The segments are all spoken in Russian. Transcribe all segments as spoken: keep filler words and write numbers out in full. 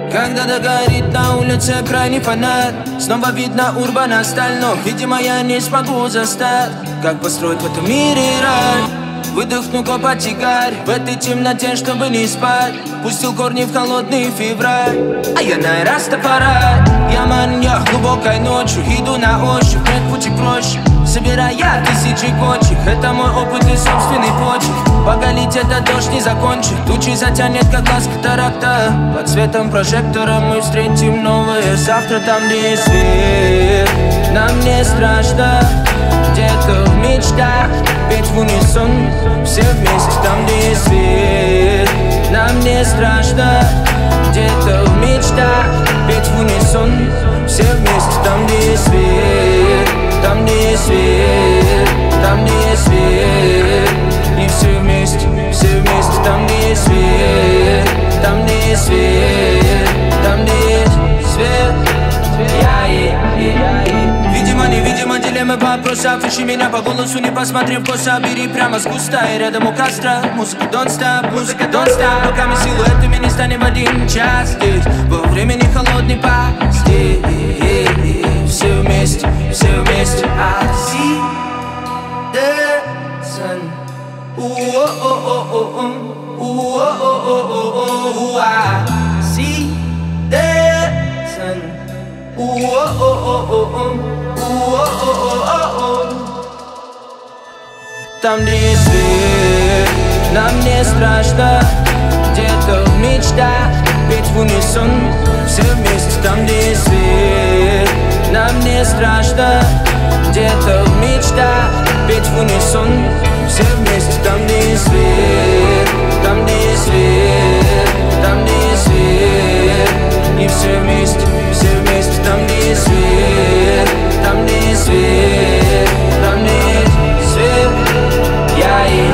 Когда догорит на улице крайний фонарь, снова видно урбана сталь, но, видимо, я не смогу застать, как построить в этом мире рай. Выдохну копоть сигарь в этой темноте, чтобы не спать. Пустил корни в холодный февраль, а я на Растафарай. Я маньяк глубокой ночью, иду на ощупь, нет пути проще, собирая тысячи кончих. Это мой опыт и собственный почерк. Пока летит этот дождь не закончит, тучи затянет, как глаз катаракта. Под светом прожектора мы встретим новое завтра. Там, где есть свет, нам не страшно. Где-то в мечтах петь в унисон все вместе. Там, где есть свет, нам не страшно. Где-то в мечтах петь в унисон все вместе. Там, где есть свет, там, где есть свет, там, где есть свет. И все вместе, все вместе. Там, где есть свет, там, где есть свет, там, где есть свет. Я и, и, я и. Видимо, невидимо, дилеммы вопросов. Ищи меня по голосу, не посмотрев коса. Бери прямо с куста и рядом у костра. Музыка don't stop, музыка don't stop. Пока мы силуэтами не станем в один час здесь, во времени холодной пасти. Все вместе, все вместе. I see the sun. I see the sun. Там, где есть свет, нам не страшно. Где-то в мечтах петь в унисон все вместе. Там, где есть свет, нам не страшно. Где-то в мечтах петь в унисон все вместе. Там, где есть свет, там, где есть свет, там, где есть свет. И все вместе, все вместе. Там, где есть свет, там, где есть свет, там, где есть свет. Я и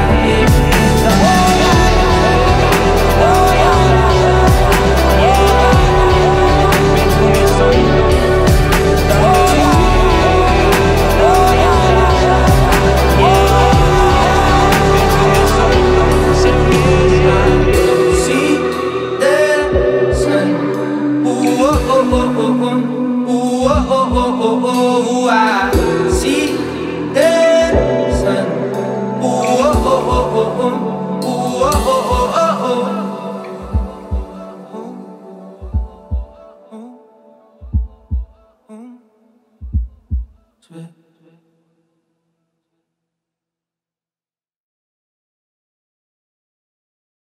Sweet.